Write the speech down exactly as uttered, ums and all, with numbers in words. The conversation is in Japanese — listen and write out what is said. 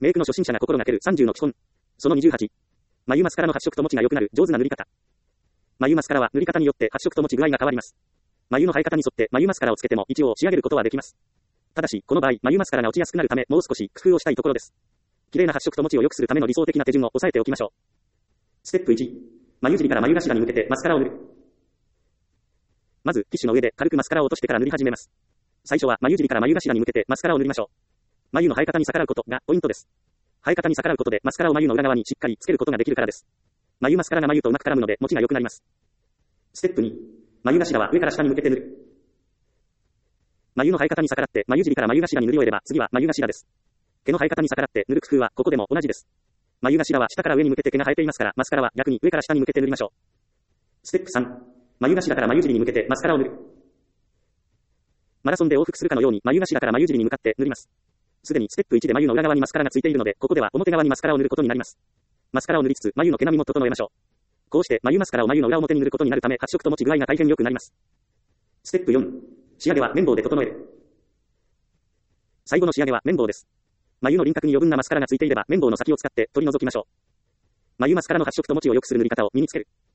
メイクの初心者が心がけるさんじゅうの基本。そのにじゅうはち。眉マスカラの発色と持ちが良くなる上手な塗り方。眉マスカラは塗り方によって発色と持ち具合が変わります。眉の生え方に沿って眉マスカラをつけても一応仕上げることはできます。ただし、この場合、眉マスカラが落ちやすくなるため、もう少し工夫をしたいところです。綺麗な発色と持ちを良くするための理想的な手順を押さえておきましょう。ステップいち。眉尻から眉頭に向けてマスカラを塗る。まず、ティッシュの上で軽くマスカラを落としてから塗り始めます。最初は眉尻から眉頭に向けてマスカラを塗りましょう。眉の生え方に逆らうことがポイントです。生え方に逆らうことでマスカラを眉の裏側にしっかりつけることができるからです。眉マスカラが眉とうまく絡むので持ちが良くなります。ステップに。眉頭は上から下に向けて塗る。眉の生え方に逆らって眉尻から眉頭に塗り終えれば次は眉頭です。毛の生え方に逆らって塗る工夫はここでも同じです。眉頭は下から上に向けて毛が生えていますから、マスカラは逆に上から下に向けて塗りましょう。ステップさん。眉頭から眉尻に向けてマスカラを塗る。マラソンで往復するかのように眉頭から眉尻に向かって塗ります。すでにステップいちで眉の裏側にマスカラがついているので、ここでは表側にマスカラを塗ることになります。マスカラを塗りつつ眉の毛並みも整えましょう。こうして眉マスカラを眉の裏表に塗ることになるため、発色と持ち具合が大変良くなります。ステップよん。仕上げは綿棒で整える。最後の仕上げは綿棒です。眉の輪郭に余分なマスカラがついていれば綿棒の先を使って取り除きましょう。眉マスカラの発色と持ちを良くする塗り方を身につける。